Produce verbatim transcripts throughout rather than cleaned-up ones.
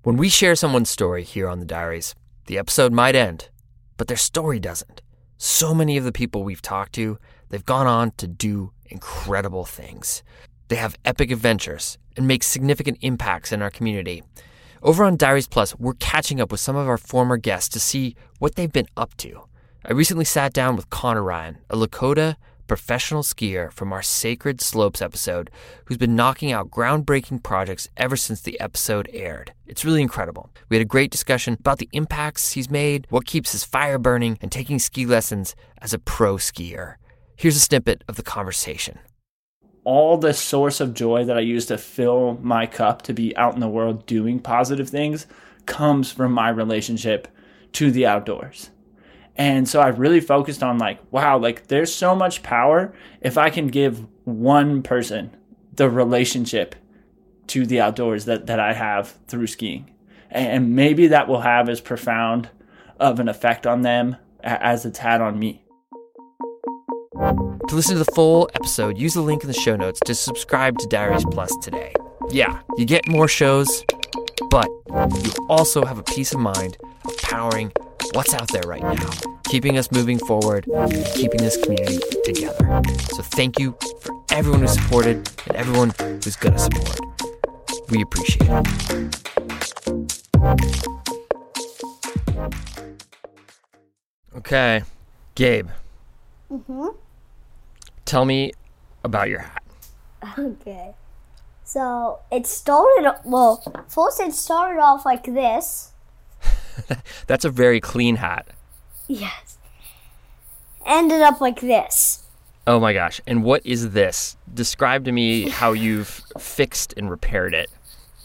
When we share someone's story here on the Diaries, the episode might end, but their story doesn't. So many of the people we've talked to, they've gone on to do incredible things. They have epic adventures and make significant impacts in our community. Over on Diaries Plus, we're catching up with some of our former guests to see what they've been up to. I recently sat down with Connor Ryan, a Lakota professional skier from our Sacred Slopes episode, who's been knocking out groundbreaking projects ever since the episode aired. It's really incredible. We had a great discussion about the impacts he's made, what keeps his fire burning, and taking ski lessons as a pro skier. Here's a snippet of the conversation. All the source of joy that I use to fill my cup to be out in the world doing positive things comes from my relationship to the outdoors. And so I really focused on like, wow, like there's so much power if I can give one person the relationship to the outdoors that, that I have through skiing. And maybe that will have as profound of an effect on them as it's had on me. To listen to the full episode, use the link in the show notes to subscribe to Diaries Plus today. Yeah, you get more shows, but you also have a peace of mind of powering what's out there right now, keeping us moving forward, keeping this community together. So thank you for everyone who supported and everyone who's going to support. We appreciate it. Okay, Gabe. Mm-hmm. Tell me about your hat. Okay. So it started, well, first it started off like this. That's a very clean hat. Yes. Ended up like this. Oh my gosh. And what is this? Describe to me how you've fixed and repaired it.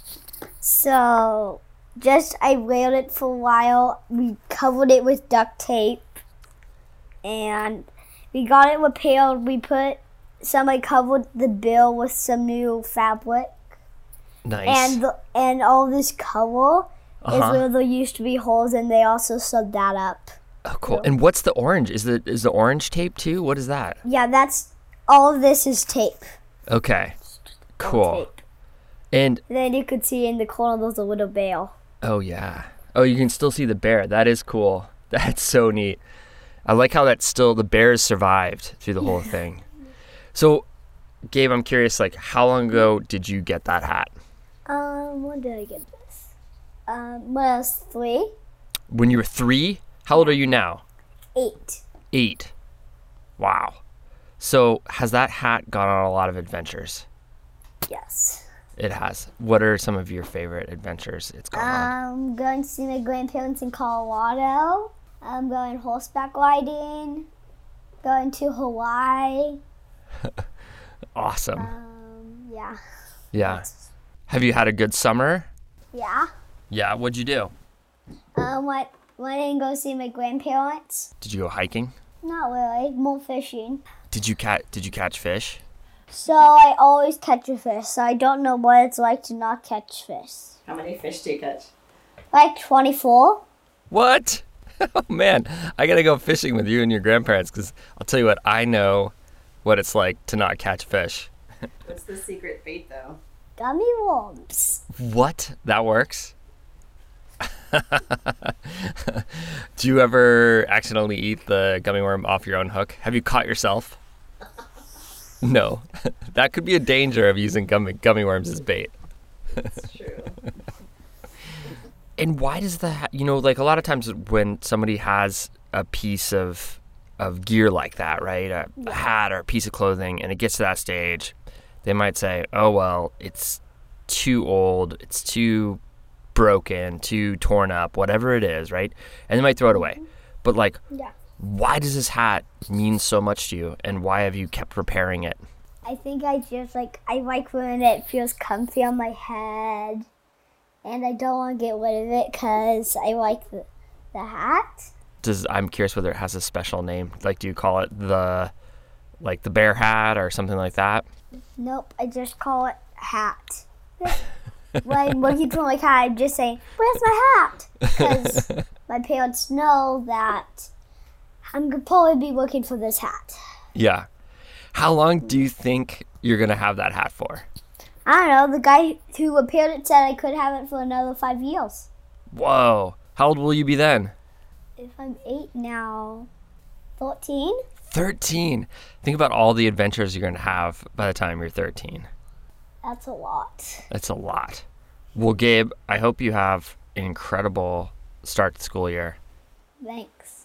So just I weared it for a while. We covered it with duct tape. And we got it repaired. We put, somebody covered the bill with some new fabric. Nice. And the, and all this color Uh-huh. is where there used to be holes, and they also sewed that up. Oh, cool. And what's the orange? Is the is the orange tape too? What is that? Yeah, that's, all of this is tape. Okay. Cool. Tape. And Then you could see in the corner there's a little bear. oh yeah. Oh, you can still see the bear. That is cool. That's so neat. I like how that's still, the bears survived through the whole thing. So, Gabe, I'm curious, like, how long ago did you get that hat? Um, when did I get this? Um, when I was three. When you were three? How old are you now? Eight. Eight. Wow. So, has that hat gone on a lot of adventures? Yes. It has. What are some of your favorite adventures it's gone on? I'm going to see my grandparents in Colorado. I'm going horseback riding. Going to Hawaii. Awesome. Um, yeah. Yeah. Have you had a good summer? Yeah. Yeah. What'd you do? Um, what? Went in and go see my grandparents. Did you go hiking? Not really. More fishing. Did you catch? Did you catch fish? So I always catch a fish. So I don't know what it's like to not catch fish. How many fish do you catch? Like twenty-four. What? Oh man, I gotta go fishing with you and your grandparents, because I'll tell you what, I know what it's like to not catch fish. What's the secret bait, though? Gummy worms. What? That works? Do you ever accidentally eat the gummy worm off your own hook? Have you caught yourself? No. That could be a danger of using gummy, gummy worms as bait. That's true. And why does the hat, you know, like a lot of times when somebody has a piece of of gear like that, right, a, a hat or a piece of clothing, and it gets to that stage, they might say, oh, well, it's too old, it's too broken, too torn up, whatever it is, right? And they might throw it away. But, like, Yeah. why does this hat mean so much to you, and why have you kept repairing it? I think I just like, I like when it feels comfy on my head. And I don't want to get rid of it because I like the, the hat. Does I'm curious whether it has a special name. Like, do you call it the, like the bear hat or something like that? Nope, I just call it hat. When I'm looking for my hat, I'm just saying, where's my hat? Because my parents know that I'm going to probably be looking for this hat. Yeah. How long do you think you're going to have that hat for? I don't know. The guy who repaired it said I could have it for another five years. Whoa. How old will you be then? If I'm eight now, fourteen? thirteen. Think about all the adventures you're going to have by the time you're thirteen. That's a lot. That's a lot. Well, Gabe, I hope you have an incredible start to the school year. Thanks.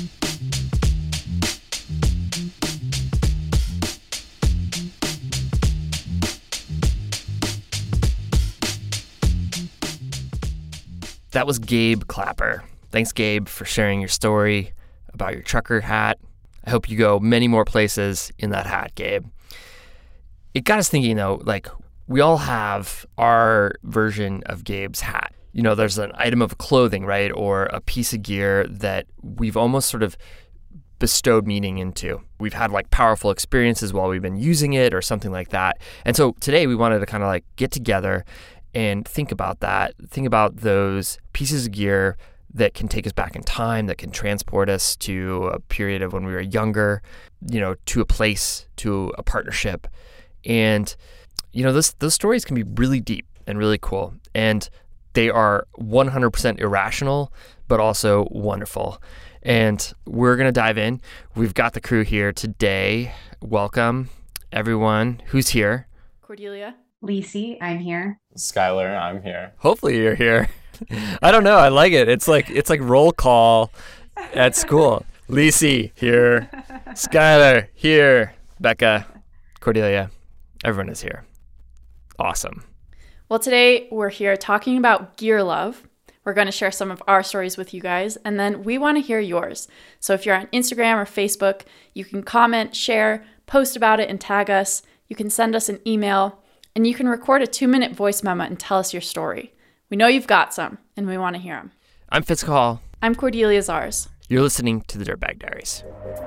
That was Gabe Clapper. Thanks, Gabe, for sharing your story about your trucker hat. I hope you go many more places in that hat, Gabe. It got us thinking, though, like, we all have our version of Gabe's hat. You know, there's an item of clothing, right, or a piece of gear that we've almost sort of bestowed meaning into. We've had like powerful experiences while we've been using it or something like that. And so today we wanted to kind of like get together and think about that. Think about those pieces of gear that can take us back in time, that can transport us to a period of when we were younger, you know, to a place, to a partnership. And, you know, those, those stories can be really deep and really cool. And they are one hundred percent irrational, but also wonderful. And we're going to dive in. We've got the crew here today. Welcome, everyone who's here. Cordelia. Lisi, I'm here. Skylar, I'm here. Hopefully you're here. I don't know. I like it. It's like it's like roll call at school. Lisi here. Skylar here. Becca, Cordelia. Everyone is here. Awesome. Well, today we're here talking about gear love. We're going to share some of our stories with you guys, and then we want to hear yours. So if you're on Instagram or Facebook, you can comment, share, post about it, and tag us. You can send us an email, and you can record a two-minute voice memo and tell us your story. We know you've got some, and we want to hear them. I'm Fitz Hall. I'm Cordelia Zars. You're listening to the Dirtbag Diaries.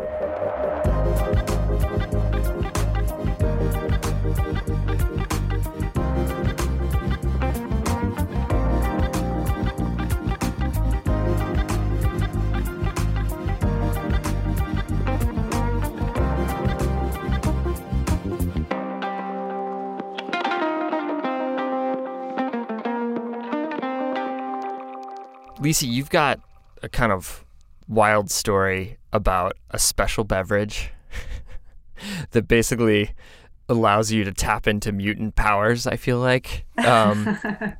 Lisi, you've got a kind of wild story about a special beverage that basically allows you to tap into mutant powers, I feel like. Um,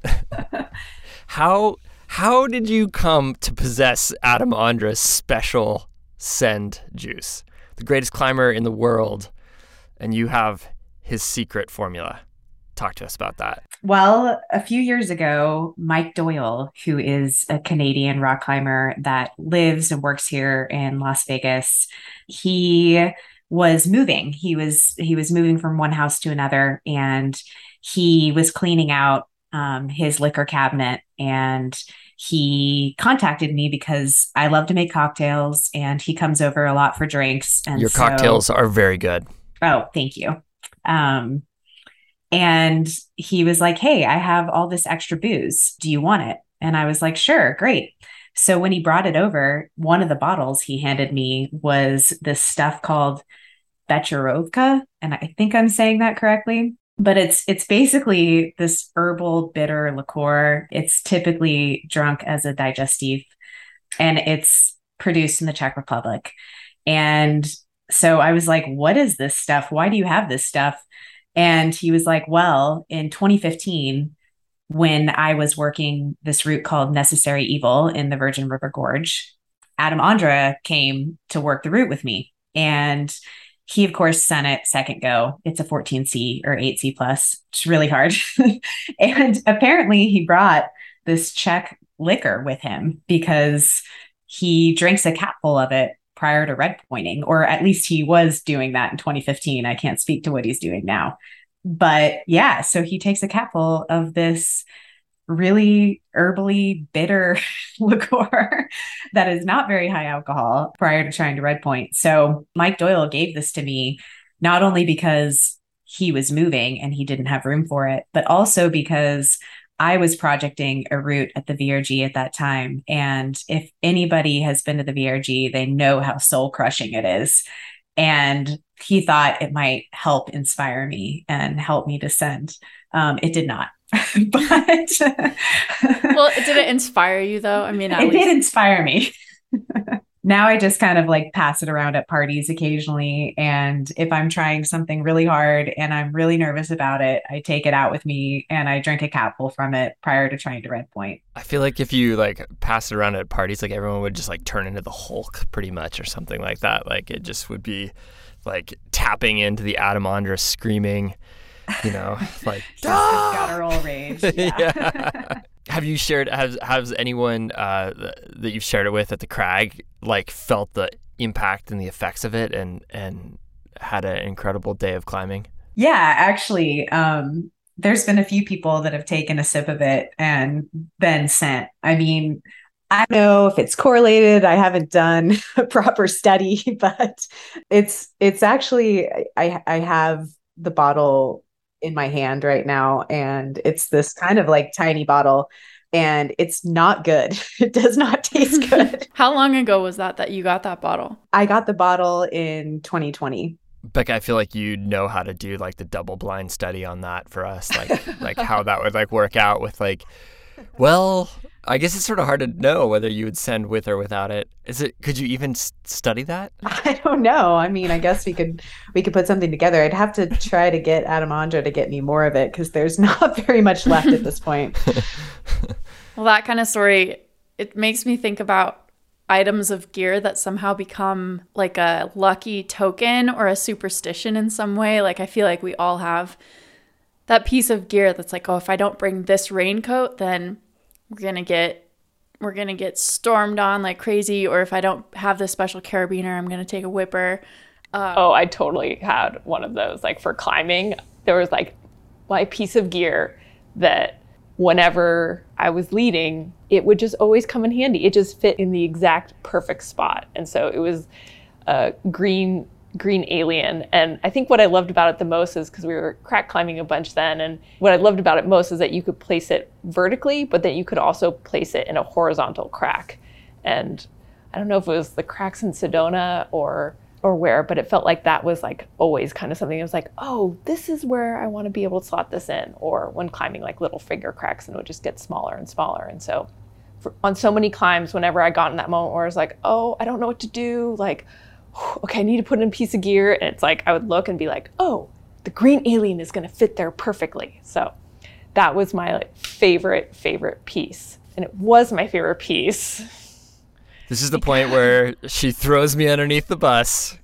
how how did you come to possess Adam Ondra's special send juice, the greatest climber in the world, and you have his secret formula? Talk to us about that. Well, a few years ago, Mike Doyle, who is a Canadian rock climber that lives and works here in Las Vegas, he was moving. He was he was moving from one house to another, and he was cleaning out um, his liquor cabinet. And he contacted me because I love to make cocktails, and he comes over a lot for drinks. And Your so, cocktails are very good. Oh, thank you. Um, And he was like, hey, I have all this extra booze. Do you want it? And I was like, sure, great. So when he brought it over, one of the bottles he handed me was this stuff called Becherovka. And I think I'm saying that correctly. But it's it's basically this herbal bitter liqueur. It's typically drunk as a digestif, and it's produced in the Czech Republic. And so I was like, what is this stuff? Why do you have this stuff? And he was like, well, in twenty fifteen, when I was working this route called Necessary Evil in the Virgin River Gorge, Adam Ondra came to work the route with me. And he, of course, sent it second go. It's a fourteen C or eight C plus. It's really hard. And apparently he brought this Czech liquor with him because he drinks a capful of it prior to red pointing, or at least he was doing that in twenty fifteen. I can't speak to what he's doing now. But yeah, so he takes a capful of this really herbally bitter liqueur that is not very high alcohol prior to trying to red point. So Mike Doyle gave this to me, not only because he was moving and he didn't have room for it, but also because I was projecting a route at the V R G at that time. And if anybody has been to the V R G, they know how soul crushing it is. And he thought it might help inspire me and help me descend Um, it did not. But well, did it inspire you though? I mean, at it least. did inspire me. Now I just kind of like pass it around at parties occasionally. And if I'm trying something really hard and I'm really nervous about it, I take it out with me and I drink a capful from it prior to trying to red point. I feel like if you like pass it around at parties, like everyone would just like turn into the Hulk pretty much or something like that. Like it just would be like tapping into the Atomandra, screaming, you know, like guttural rage. Yeah. Yeah. Have you shared, has, has anyone uh, that you've shared it with at the Crag, like felt the impact and the effects of it and, and had an incredible day of climbing? Yeah, actually, um, there's been a few people that have taken a sip of it and been sent. I mean, I don't know if it's correlated. I haven't done a proper study, but it's, it's actually, I, I have the bottle in my hand right now, and it's this kind of like tiny bottle, and it's not good. It does not taste good. How long ago was that that you got that bottle? I got the bottle in twenty twenty. Becca, I feel like you know how to do like the double blind study on that for us, like like how that would like work out with like, well, I guess it's sort of hard to know whether you would send with or without it. Is it? Could you even s- study that? I don't know. I mean, I guess we could we could put something together. I'd have to try to get Atomandra to get me more of it because there's not very much left at this point. Well, that kind of story, it makes me think about items of gear that somehow become like a lucky token or a superstition in some way. Like I feel like we all have that piece of gear that's like, oh, if I don't bring this raincoat, then we're going to get we're going to get stormed on like crazy. Or if I don't have this special carabiner, I'm going to take a whipper. Um, oh, I totally had one of those. Like for climbing, there was like my piece of gear that whenever I was leading, it would just always come in handy. It just fit in the exact perfect spot. And so it was a green green alien. And I think what I loved about it the most is because we were crack climbing a bunch then. And what I loved about it most is that you could place it vertically, but then you could also place it in a horizontal crack. And I don't know if it was the cracks in Sedona or or where, but it felt like that was like always kind of something. It was like, oh, this is where I want to be able to slot this in. Or when climbing like little finger cracks, and it would just get smaller and smaller. And so for, on so many climbs, whenever I got in that moment where I was like, oh, I don't know what to do, like, okay, I need to put in a piece of gear. And it's like, I would look and be like, oh, the green alien is going to fit there perfectly. So that was my like, favorite, favorite piece. And it was my favorite piece. This is the point where she throws me underneath the bus.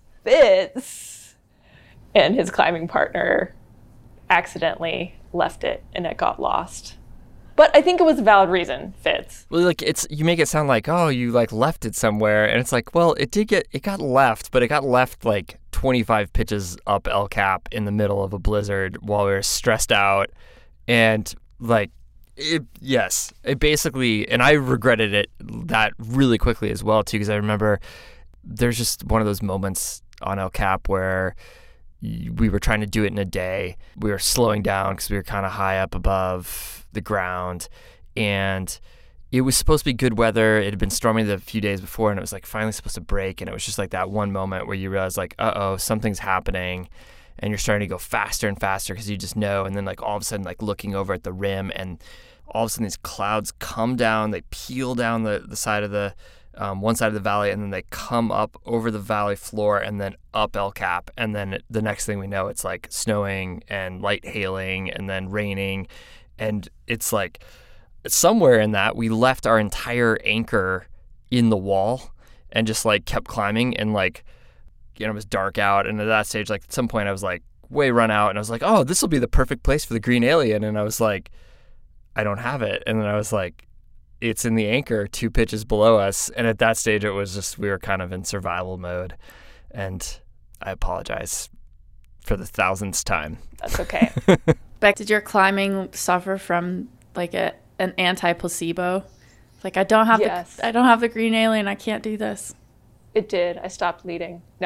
Fitz and his climbing partner accidentally left it and it got lost. But I think it was a valid reason, Fitz. Well, like it's you make it sound like, oh, you like left it somewhere, and it's like, well, it did get it got left, but it got left like twenty-five pitches up El Cap in the middle of a blizzard while we were stressed out, and like it, yes, it basically, and I regretted it that really quickly as well too, because I remember there's just one of those moments on El Cap where we were trying to do it in a day. We were slowing down because we were kind of high up above the ground, and it was supposed to be good weather. It had been storming the few days before, and it was like finally supposed to break, and it was just like that one moment where you realize like, uh-oh, something's happening, and you're starting to go faster and faster because you just know, and then like all of a sudden like looking over at the rim, and all of a sudden these clouds come down, they peel down the, the side of the Um, one side of the valley, and then they come up over the valley floor and then up El Cap, and then it, the next thing we know, it's like snowing and light hailing and then raining, and it's like somewhere in that we left our entire anchor in the wall and just like kept climbing, and like, you know, it was dark out, and at that stage, like at some point I was like way run out, and I was like, oh, this will be the perfect place for the green alien, and I was like, I don't have it, and then I was like, it's in the anchor two pitches below us. And at that stage, it was just, we were kind of in survival mode. And I apologize for the thousandth time. That's okay. Beck, did your climbing suffer from like a an anti-placebo? Like, I don't have yes. the I don't have the green alien. I can't do this. It did. I stopped leading. No.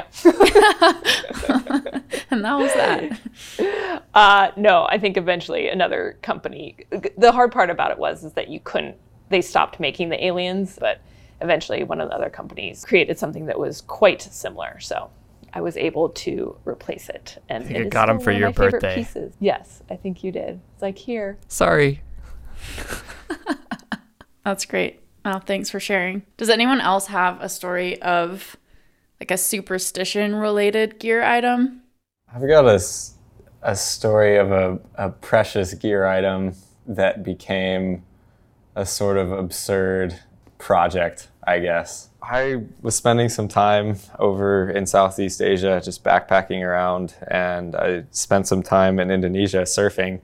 And that was that. Uh, no, I think eventually another company, the hard part about it was is that you couldn't, they stopped making the aliens, but eventually one of the other companies created something that was quite similar. So I was able to replace it. And I think it I is got 'em still for one of your my favorite birthday. pieces. Yes, I think you did. It's like, here. Sorry. That's great. Oh, thanks for sharing. Does anyone else have a story of like a superstition related gear item? I've got a, s- a story of a, a precious gear item that became a sort of absurd project, I guess. I was spending some time over in Southeast Asia, just backpacking around, and I spent some time in Indonesia surfing.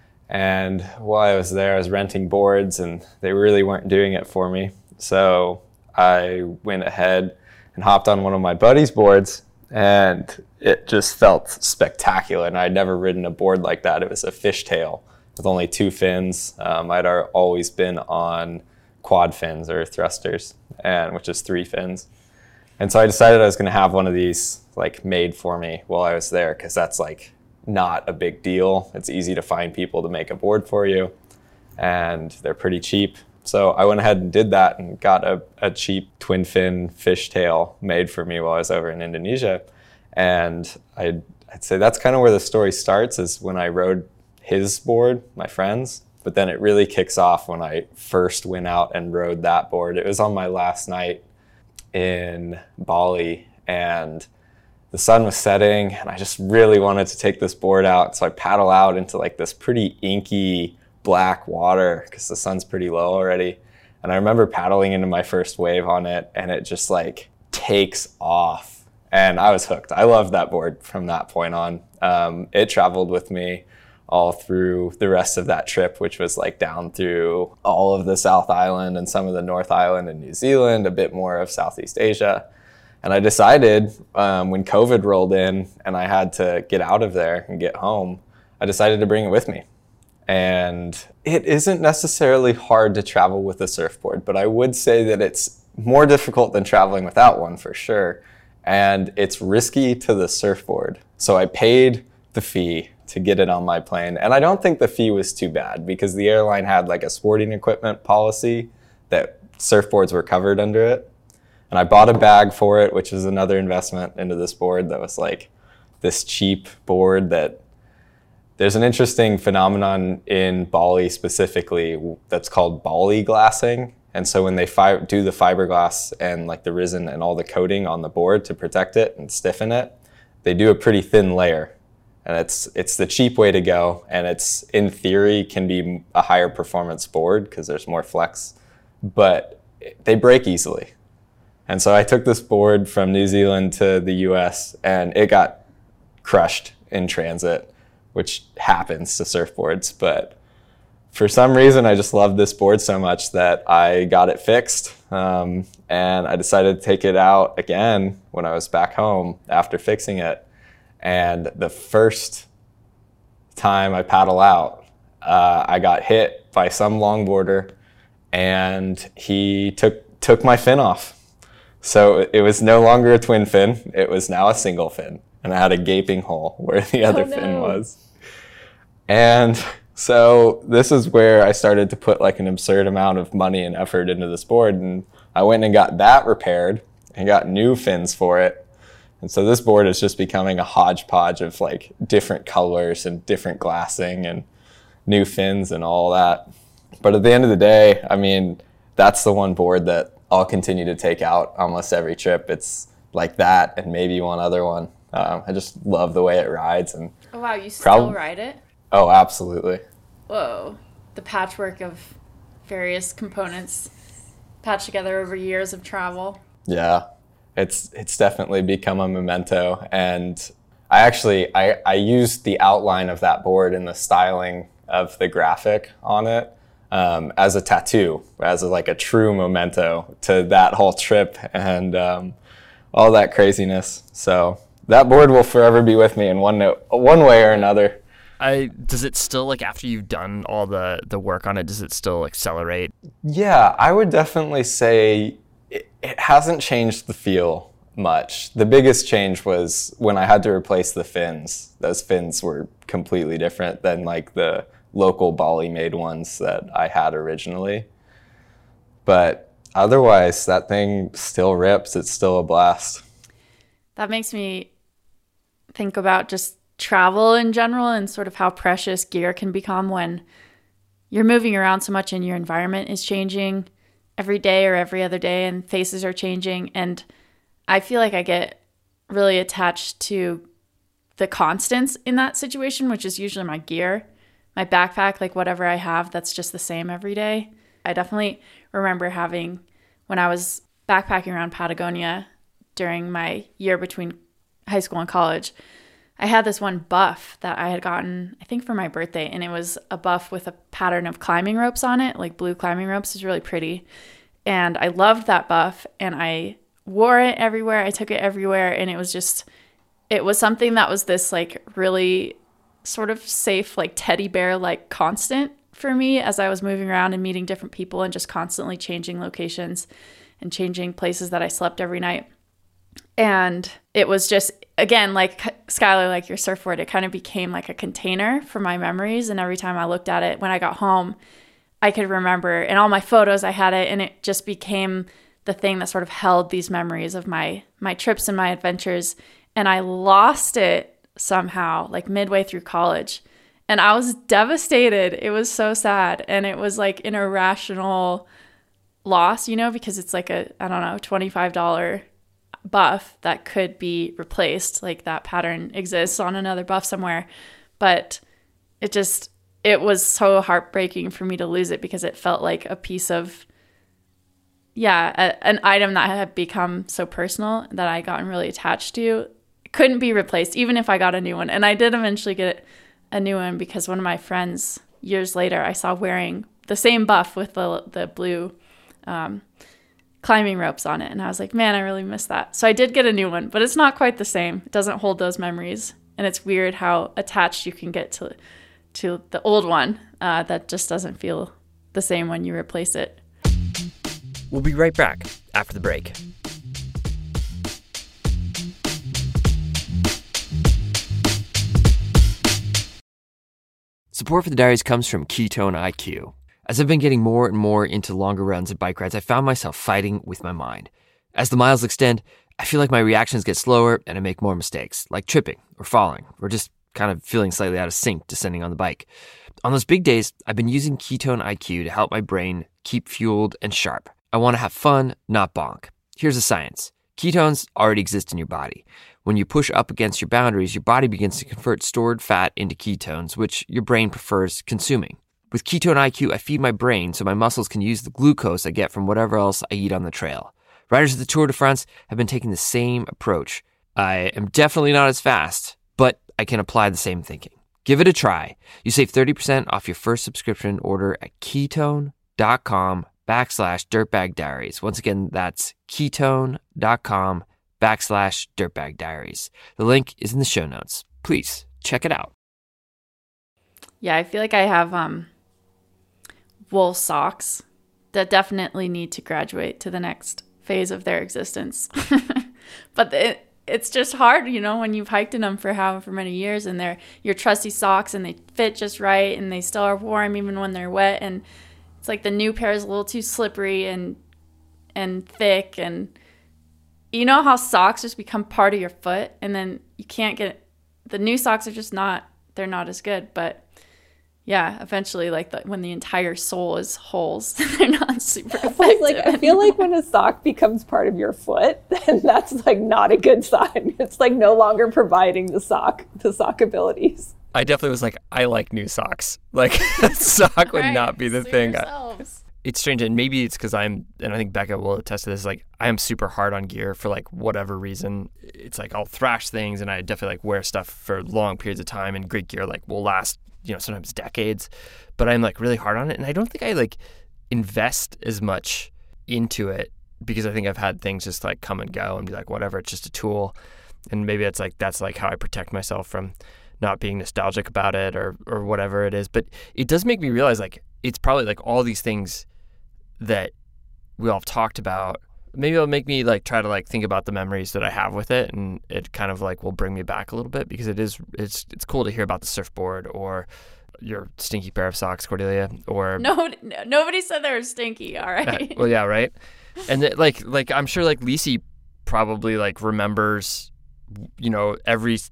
And while I was there, I was renting boards, and they really weren't doing it for me. So I went ahead and hopped on one of my buddy's boards, and it just felt spectacular. And I'd never ridden a board like that. It was a fishtail with only two fins. Um, I'd ar- always been on quad fins or thrusters, and which is three fins. And so I decided I was going to have one of these like made for me while I was there, because that's like not a big deal. It's easy to find people to make a board for you, and they're pretty cheap. So I went ahead and did that and got a, a cheap twin fin fishtail made for me while I was over in Indonesia. And I'd, I'd say that's kind of where the story starts, is when I rode his board, my friend's. But then it really kicks off when I first went out and rode that board. It was on my last night in Bali, and the sun was setting, and I just really wanted to take this board out. So I paddle out into like this pretty inky black water because the sun's pretty low already. And I remember paddling into my first wave on it, and it just like takes off. And I was hooked. I loved that board from that point on. Um, it traveled with me all through the rest of that trip, which was like down through all of the South Island and some of the North Island in New Zealand, a bit more of Southeast Asia. And I decided um, when COVID rolled in and I had to get out of there and get home, I decided to bring it with me. And it isn't necessarily hard to travel with a surfboard, but I would say that it's more difficult than traveling without one for sure. And it's risky to the surfboard. So I paid the fee to get it on my plane. And I don't think the fee was too bad, because the airline had like a sporting equipment policy that surfboards were covered under it. And I bought a bag for it, which is another investment into this board that was like this cheap board that there's an interesting phenomenon in Bali specifically that's called Bali glassing. And so when they fi- do the fiberglass and like the resin and all the coating on the board to protect it and stiffen it, they do a pretty thin layer. And it's it's the cheap way to go. And it's, in theory, can be a higher performance board because there's more flex, but they break easily. And so I took this board from New Zealand to the U S, and it got crushed in transit, which happens to surfboards. But for some reason, I just loved this board so much that I got it fixed. Um, and I decided to take it out again when I was back home after fixing it. And the first time I paddle out, uh, I got hit by some longboarder, and he took took my fin off. So it was no longer a twin fin. It was now a single fin. And I had a gaping hole where the other Oh, no. fin was. And so this is where I started to put like an absurd amount of money and effort into this board. And I went and got that repaired and got new fins for it. And so this board is just becoming a hodgepodge of like different colors and different glassing and new fins and all that. But at the end of the day, I mean, that's the one board that I'll continue to take out almost every trip. It's like that and maybe one other one. Um, I just love the way it rides. And Oh, wow. You still Prob- ride it? oh, absolutely. Whoa. The patchwork of various components patched together over years of travel. Yeah, it's it's definitely become a memento. And I actually, I, I used the outline of that board and the styling of the graphic on it um, as a tattoo, as a, like a true memento to that whole trip and um, all that craziness. So that board will forever be with me in one no- one way or another. I does it still, like, after you've done all the the work on it, does it still accelerate? Yeah, I would definitely say it, it hasn't changed the feel much. The biggest change was when I had to replace the fins. Those fins were completely different than like the local Bali made ones that I had originally. But otherwise, that thing still rips. It's still a blast. That makes me think about just travel in general and sort of how precious gear can become when you're moving around so much and your environment is changing every day or every other day and faces are changing. And I feel like I get really attached to the constants in that situation, which is usually my gear, my backpack, like whatever I have that's just the same every day. I definitely remember having, when I was backpacking around Patagonia during my year between high school and college, I had this one buff that I had gotten, I think for my birthday, and it was a buff with a pattern of climbing ropes on it, like blue climbing ropes. It's really pretty. And I loved that buff, and I wore it everywhere. I took it everywhere, and it was just, it was something that was this like really sort of safe, like teddy bear like constant for me as I was moving around and meeting different people and just constantly changing locations and changing places that I slept every night. And it was just, again, like Skylar, like your surfboard, it kind of became like a container for my memories. And every time I looked at it when I got home, I could remember, and all my photos, I had it, and it just became the thing that sort of held these memories of my my trips and my adventures. And I lost it somehow, like midway through college. And I was devastated. It was so sad. And it was like an irrational loss, you know, because it's like a, I don't know, twenty-five dollars buff that could be replaced. Like that pattern exists on another buff somewhere. But it just, it was so heartbreaking for me to lose it because it felt like a piece of, yeah, a, an item that had become so personal that I gotten really attached to. It couldn't be replaced, even if I got a new one. And I did eventually get a new one because one of my friends years later I saw wearing the same buff with the the blue um, climbing ropes on it. And I was like, man, I really miss that. So I did get a new one, but it's not quite the same. It doesn't hold those memories. And it's weird how attached you can get to to the old one uh, that just doesn't feel the same when you replace it. We'll be right back after the break. Support for the Diaries comes from Ketone I Q. As I've been getting more and more into longer runs and bike rides, I found myself fighting with my mind. As the miles extend, I feel like my reactions get slower and I make more mistakes, like tripping or falling, or just kind of feeling slightly out of sync descending on the bike. On those big days, I've been using Ketone I Q to help my brain keep fueled and sharp. I want to have fun, not bonk. Here's the science. Ketones already exist in your body. When you push up against your boundaries, your body begins to convert stored fat into ketones, which your brain prefers consuming. With Ketone I Q, I feed my brain so my muscles can use the glucose I get from whatever else I eat on the trail. Riders of the Tour de France have been taking the same approach. I am definitely not as fast, but I can apply the same thinking. Give it a try. You save thirty percent off your first subscription order at ketone.com backslash dirtbag diaries. Once again, that's ketone.com backslash dirtbag diaries. The link is in the show notes. Please check it out. Yeah, I feel like I have um, wool socks that definitely need to graduate to the next phase of their existence. But it, it's just hard, you know, when you've hiked in them for however many years and they're your trusty socks and they fit just right and they still are warm even when they're wet, and it's like the new pair is a little too slippery and and thick, and you know how socks just become part of your foot and then you can't get the new socks are just not, they're not as good. But yeah, eventually, like the, when the entire sole is holes, they're not super effective. Like, I feel like when a sock becomes part of your foot, then that's like not a good sign. It's like no longer providing the sock, the sock abilities. I definitely was like, I like new socks. Like, sock would right, not be the sue thing. yourselves. It's strange, and maybe it's because I'm, and I think Becca will attest to this, like, I am super hard on gear for, like, whatever reason. It's like I'll thrash things, and I definitely, like, wear stuff for long periods of time, and great gear, like, will last, you know, sometimes decades. But I'm, like, really hard on it, and I don't think I, like, invest as much into it because I think I've had things just, like, come and go and be like, whatever, it's just a tool. And maybe it's, like, that's, like, how I protect myself from not being nostalgic about it or or whatever it is. But it does make me realize, like, it's probably, like, all these things that we all have talked about. Maybe it'll make me, like, try to, like, think about the memories that I have with it, and it kind of, like, will bring me back a little bit, because it is, it's it's cool to hear about the surfboard or your stinky pair of socks, Cordelia, or... No, no nobody said they were stinky, all right? Uh, well, yeah, right? And, it, like, like I'm sure, like, Lisi probably, like, remembers, you know, every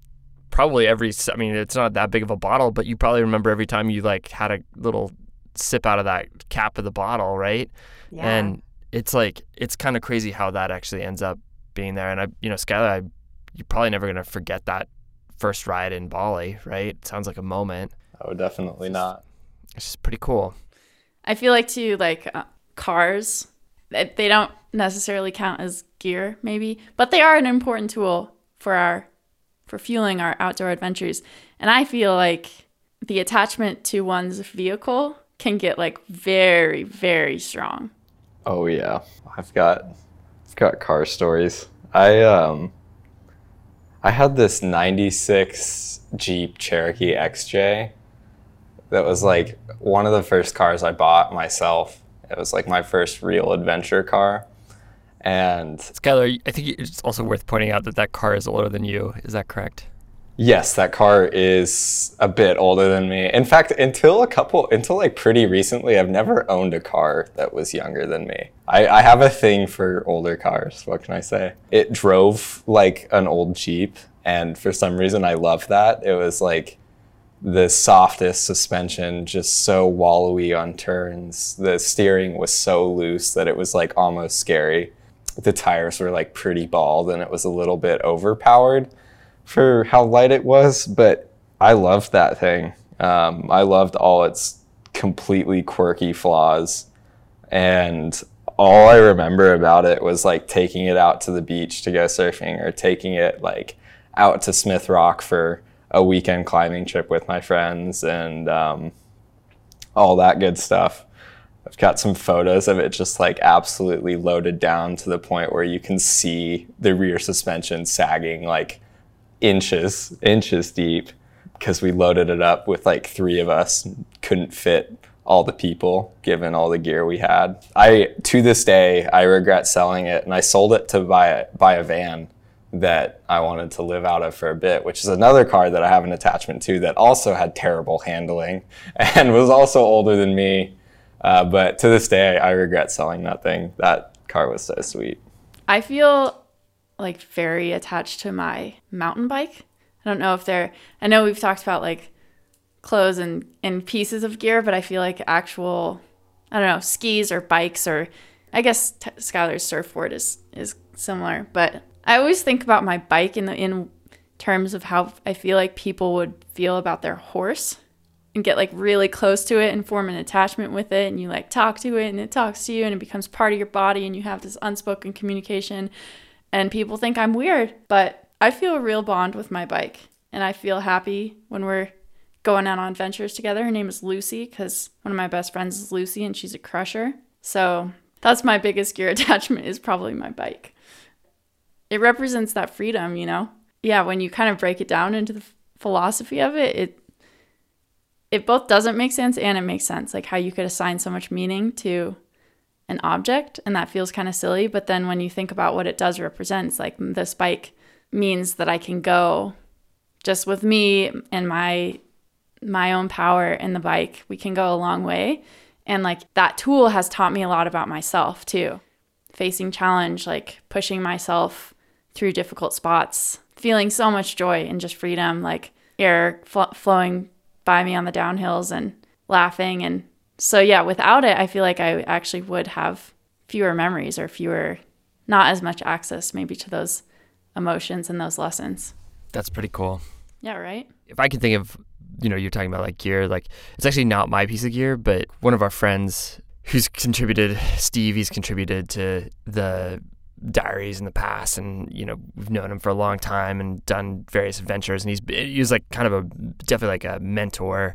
probably every, I mean, it's not that big of a bottle, but you probably remember every time you like had a little sip out of that cap of the bottle, right? Yeah. And it's like, it's kind of crazy how that actually ends up being there. And I, you know, Skylar, I, you're probably never going to forget that first ride in Bali, right? It sounds like a moment. Oh, definitely not. It's just pretty cool. I feel like too, like uh, cars, they they don't necessarily count as gear maybe, but they are an important tool for our, for fueling our outdoor adventures. And I feel like the attachment to one's vehicle can get like very, very strong. Oh yeah, I've got, I've got car stories. I um, I had this ninety-six Jeep Cherokee X J that was like one of the first cars I bought myself. It was like my first real adventure car. And Skylar, I think it's also worth pointing out that that car is older than you. Is that correct? yes, that car is a bit older than me. In fact, until a couple, until like pretty recently, I've never owned a car that was younger than me. I, I have a thing for older cars. What can I say? It drove like an old Jeep, and for some reason I loved that. It was like the softest suspension, just so wallowy on turns. The steering was so loose that it was like almost scary. The tires were like pretty bald, and it was a little bit overpowered for how light it was, but I loved that thing. Um, I loved all its completely quirky flaws, and all I remember about it was like taking it out to the beach to go surfing, or taking it like out to Smith Rock for a weekend climbing trip with my friends, and um, all that good stuff. I've got some photos of it just like absolutely loaded down to the point where you can see the rear suspension sagging like inches, inches deep, because we loaded it up with like three of us, couldn't fit all the people given all the gear we had. I, to this day, I regret selling it, and I sold it to buy a, buy a van that I wanted to live out of for a bit, which is another car that I have an attachment to that also had terrible handling and was also older than me. Uh, but to this day, I regret selling that thing. That car was so sweet. I feel like very attached to my mountain bike. I don't know if they're, I know we've talked about like clothes and, and pieces of gear, but I feel like actual, I don't know, skis or bikes, or I guess t- Skylar's surfboard is, is similar. But I always think about my bike in the, in terms of how I feel like people would feel about their horse, and get like really close to it and form an attachment with it, and you like talk to it and it talks to you and it becomes part of your body, and you have this unspoken communication. And people think I'm weird, but I feel a real bond with my bike, and I feel happy when we're going out on adventures together. Her name is Lucy because one of my best friends is Lucy, and she's a crusher. So that's my biggest gear attachment, is probably my bike. It represents that freedom, you know? Yeah, when you kind of break it down into the philosophy of it, it it both doesn't make sense and it makes sense. Like how you could assign so much meaning to an object, and that feels kind of silly. But then when you think about what it does represent, it's like this bike means that I can go just with me and my my own power in the bike. We can go a long way. And like that tool has taught me a lot about myself too. Facing challenge, like pushing myself through difficult spots, feeling so much joy and just freedom, like air fl- flowing by me on the downhills and laughing. And so yeah, without it, I feel like I actually would have fewer memories, or fewer, not as much access maybe to those emotions and those lessons. That's pretty cool. Yeah, right? If I can think of, you know, you're talking about like gear, like it's actually not my piece of gear, but one of our friends who's contributed, Steve, he's contributed to the diaries in the past, and you know, we've known him for a long time and done various adventures, and he's he was like kind of a definitely like a mentor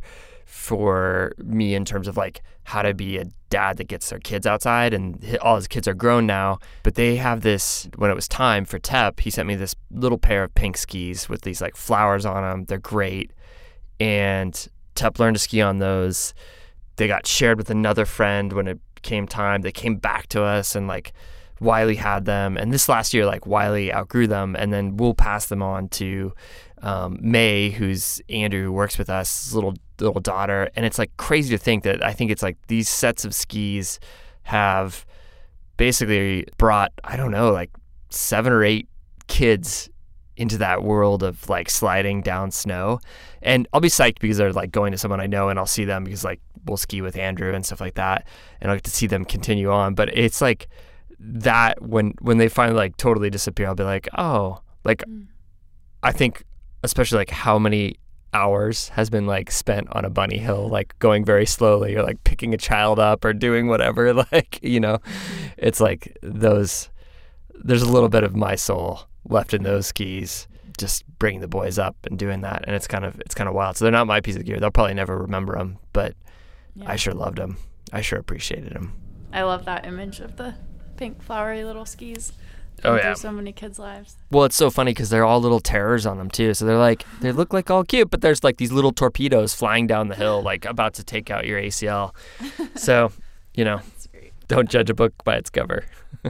for me in terms of like how to be a dad that gets their kids outside. And all his kids are grown now, but they have this, when it was time for T E P, he sent me this little pair of pink skis with these like flowers on them. They're great, and T E P learned to ski on those. They got shared with another friend when it came time. They came back to us, and like Wiley had them, and this last year like Wiley outgrew them, and then we'll pass them on to um, May, who's Andrew, who works with us, his little little daughter. And it's like crazy to think that I think it's like these sets of skis have basically brought, I don't know, like seven or eight kids into that world of like sliding down snow. And I'll be psyched because they're like going to someone I know, and I'll see them because like we'll ski with Andrew and stuff like that, and I'll get to see them continue on. But it's like that when when they finally like totally disappear, I'll be like, oh, like mm. I think especially like how many hours has been like spent on a bunny hill, like going very slowly or like picking a child up or doing whatever, like, you know, it's like those, there's a little bit of my soul left in those skis, just bringing the boys up and doing that. And it's kind of, it's kind of wild. So they're not my piece of gear. They'll probably never remember them, but yeah. I sure loved them. I sure appreciated them. I love that image of the pink flowery little skis. Oh yeah, so many kids' lives. Well, it's so funny because they're all little terrors on them too. So they're like, they look like all cute, but there's like these little torpedoes flying down the hill, like about to take out your A C L. So, you know, don't judge a book by its cover.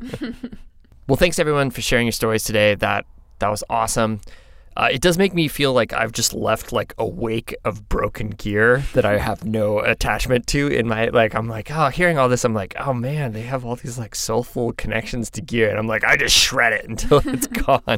Well, thanks everyone for sharing your stories today. That that was awesome. Uh, it does make me feel like I've just left like a wake of broken gear that I have no attachment to in my, like, I'm like, oh, hearing all this, I'm like, oh man, they have all these like soulful connections to gear. And I'm like, I just shred it until it's gone,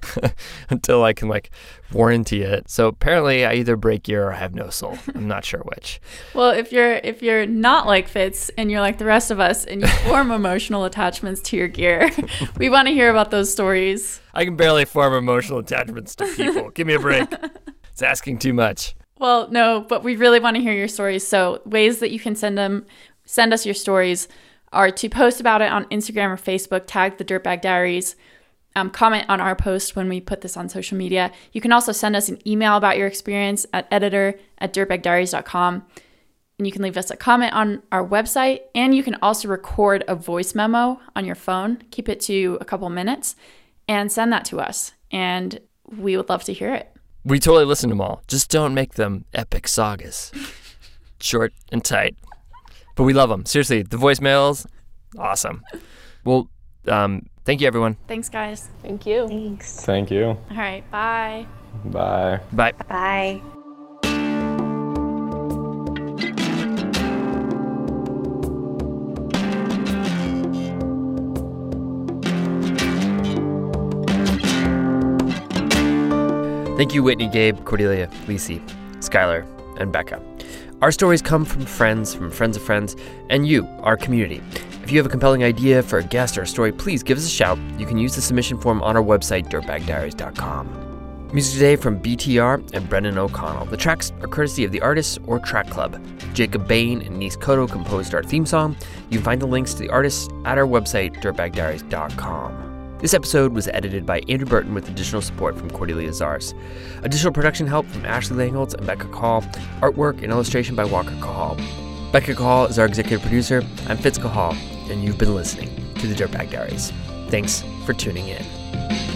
until I can like warranty it. So apparently I either break gear or I have no soul. I'm not sure which. Well, if you're, if you're not like Fitz and you're like the rest of us and you form emotional attachments to your gear, we want to hear about those stories. I can barely form emotional attachments to people. Give me a break. It's asking too much. Well, no, but we really want to hear your stories. So ways that you can send them, send us your stories are to post about it on Instagram or Facebook, tag the Dirtbag Diaries, um, comment on our post when we put this on social media. You can also send us an email about your experience at editor at dirtbag diaries dot com. And you can leave us a comment on our website. And you can also record a voice memo on your phone. Keep it to a couple minutes and send that to us. And we would love to hear it. We totally listen to them all. Just don't make them epic sagas. Short and tight. But we love them. Seriously, the voicemails, awesome. Well, um, thank you, everyone. Thanks, guys. Thank you. Thanks. Thank you. All right, bye. Bye. Bye. Bye. Thank you, Whitney, Gabe, Cordelia, Lisi, Skylar, and Becca. Our stories come from friends, from friends of friends, and you, our community. If you have a compelling idea for a guest or a story, please give us a shout. You can use the submission form on our website, dirtbag diaries dot com. Music today from B T R and Brendan O'Connell. The tracks are courtesy of the artists or Track Club. Jacob Bain and Nice Cotto composed our theme song. You can find the links to the artists at our website, dirtbag diaries dot com. This episode was edited by Andrew Burton with additional support from Cordelia Zars. Additional production help from Ashley Langholtz and Becca Call. Artwork and illustration by Walker Cahal. Becca Cahal is our executive producer. I'm Fitz Cahal, and you've been listening to the Dirtbag Diaries. Thanks for tuning in.